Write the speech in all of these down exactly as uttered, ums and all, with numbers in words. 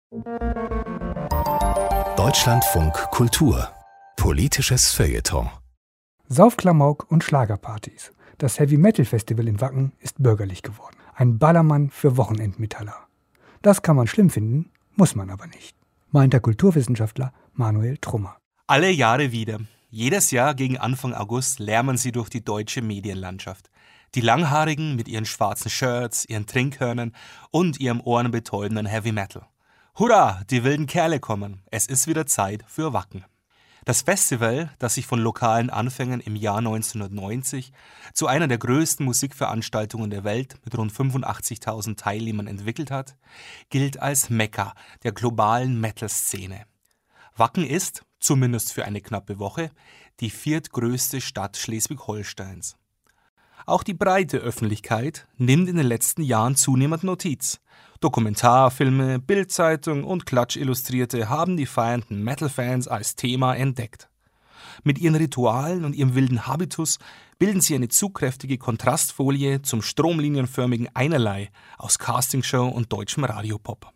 Deutschlandfunk Kultur. Politisches Feuilleton. Saufklamauk und Schlagerpartys. Das Heavy-Metal-Festival in Wacken ist bürgerlich geworden. Ein Ballermann für Wochenendmetaller. Das kann man schlimm finden, muss man aber nicht, meint der Kulturwissenschaftler Manuel Trummer. Alle Jahre wieder. Jedes Jahr gegen Anfang August lärmen sie durch die deutsche Medienlandschaft. Die Langhaarigen mit ihren schwarzen Shirts, ihren Trinkhörnern und ihrem ohrenbetäubenden Heavy Metal. Hurra, die wilden Kerle kommen. Es ist wieder Zeit für Wacken. Das Festival, das sich von lokalen Anfängen im Jahr neunzehnhundertneunzig zu einer der größten Musikveranstaltungen der Welt mit rund fünfundachtzigtausend Teilnehmern entwickelt hat, gilt als Mekka der globalen Metal-Szene. Wacken ist, zumindest für eine knappe Woche, die viertgrößte Stadt Schleswig-Holsteins. Auch die breite Öffentlichkeit nimmt in den letzten Jahren zunehmend Notiz. Dokumentarfilme, Bildzeitung und Klatschillustrierte haben die feiernden Metal-Fans als Thema entdeckt. Mit ihren Ritualen und ihrem wilden Habitus bilden sie eine zugkräftige Kontrastfolie zum stromlinienförmigen Einerlei aus Castingshow und deutschem Radiopop.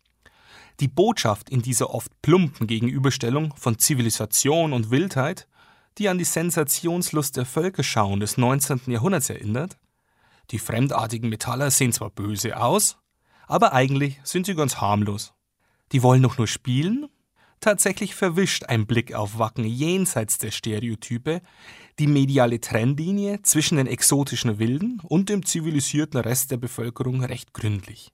Die Botschaft in dieser oft plumpen Gegenüberstellung von Zivilisation und Wildheit, die an die Sensationslust der Völkerschauen des neunzehnten Jahrhunderts erinnert: Die fremdartigen Metaller sehen zwar böse aus, aber eigentlich sind sie ganz harmlos. Die wollen doch nur spielen? Tatsächlich verwischt ein Blick auf Wacken jenseits der Stereotype die mediale Trennlinie zwischen den exotischen Wilden und dem zivilisierten Rest der Bevölkerung recht gründlich.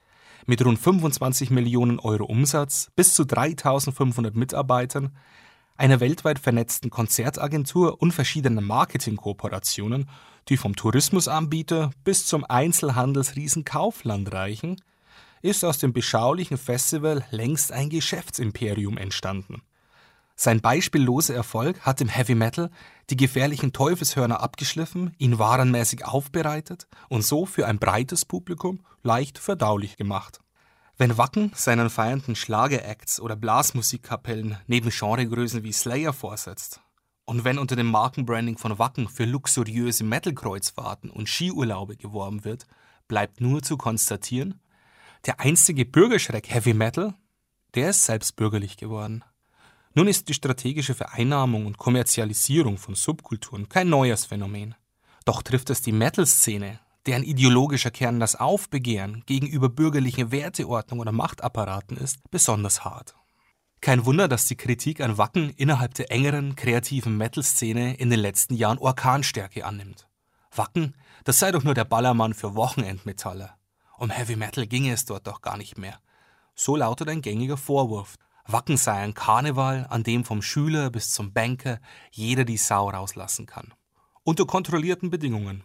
Mit rund fünfundzwanzig Millionen Euro Umsatz, bis zu dreitausendfünfhundert Mitarbeitern, einer weltweit vernetzten Konzertagentur und verschiedenen Marketingkooperationen, die vom Tourismusanbieter bis zum Einzelhandelsriesen Kaufland reichen, ist aus dem beschaulichen Festival längst ein Geschäftsimperium entstanden. Sein beispielloser Erfolg hat dem Heavy Metal die gefährlichen Teufelshörner abgeschliffen, ihn warenmäßig aufbereitet und so für ein breites Publikum leicht verdaulich gemacht. Wenn Wacken seinen feiernden Schlageracts oder Blasmusikkapellen neben Genregrößen wie Slayer vorsetzt und wenn unter dem Markenbranding von Wacken für luxuriöse Metal-Kreuzfahrten und Skiurlaube geworben wird, bleibt nur zu konstatieren: Der einstige Bürgerschreck Heavy Metal, der ist selbst bürgerlich geworden. Nun ist die strategische Vereinnahmung und Kommerzialisierung von Subkulturen kein neues Phänomen. Doch trifft es die Metal-Szene, deren ideologischer Kern das Aufbegehren gegenüber bürgerlichen Werteordnung oder Machtapparaten ist, besonders hart. Kein Wunder, dass die Kritik an Wacken innerhalb der engeren, kreativen Metal-Szene in den letzten Jahren Orkanstärke annimmt. Wacken, das sei doch nur der Ballermann für Wochenendmetaller. Um Heavy Metal ginge es dort doch gar nicht mehr. So lautet ein gängiger Vorwurf. Wacken sei ein Karneval, an dem vom Schüler bis zum Banker jeder die Sau rauslassen kann. Unter kontrollierten Bedingungen.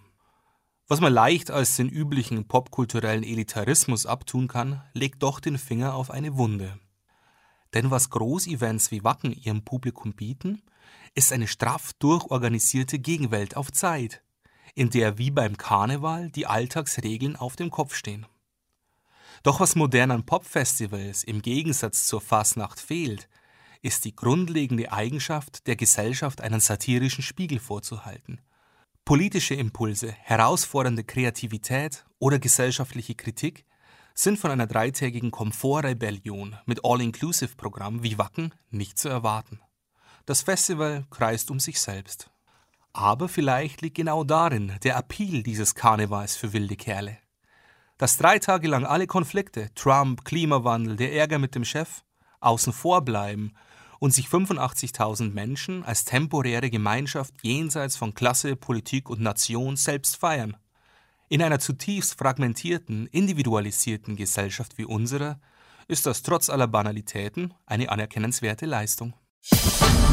Was man leicht als den üblichen popkulturellen Elitarismus abtun kann, legt doch den Finger auf eine Wunde. Denn was Großevents wie Wacken ihrem Publikum bieten, ist eine straff durchorganisierte Gegenwelt auf Zeit, in der wie beim Karneval die Alltagsregeln auf dem Kopf stehen. Doch was modernen Popfestivals im Gegensatz zur Fasnacht fehlt, ist die grundlegende Eigenschaft der Gesellschaft, einen satirischen Spiegel vorzuhalten. Politische Impulse, herausfordernde Kreativität oder gesellschaftliche Kritik sind von einer dreitägigen Komfortrebellion mit All-Inclusive-Programm wie Wacken nicht zu erwarten. Das Festival kreist um sich selbst. Aber vielleicht liegt genau darin der Appeal dieses Karnevals für wilde Kerle. Dass drei Tage lang alle Konflikte, Trump, Klimawandel, der Ärger mit dem Chef, außen vor bleiben und sich fünfundachtzigtausend Menschen als temporäre Gemeinschaft jenseits von Klasse, Politik und Nation selbst feiern. In einer zutiefst fragmentierten, individualisierten Gesellschaft wie unserer ist das trotz aller Banalitäten eine anerkennenswerte Leistung.